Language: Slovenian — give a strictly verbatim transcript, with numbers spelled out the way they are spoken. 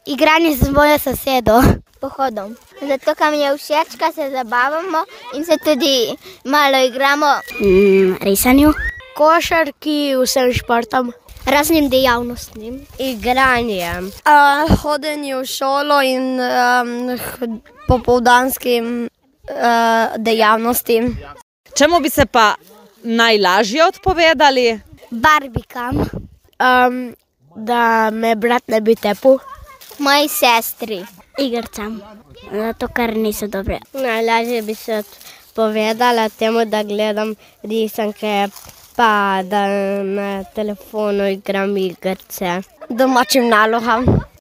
Igranje z mojo sosedo. Pohodom. Zato, ker mi je všeč, ker se zabavamo in se tudi malo igramo. Mm, risanju. Košarki, vsem športom. Raznim dejavnostim. Igranjem. Uh, hodenju v šolo in um, popoldanskim uh, dejavnostim. Čemu bi se pa najlažje odpovedali? Barbikam. Um, da me brat ne bi tepel. Moji sestri. Igrcam. Zato, ker niso dobre. Najlažje bi se odpovedala temu, da gledam risanke, pa da na telefonu igram igrice. Domačim nalogam.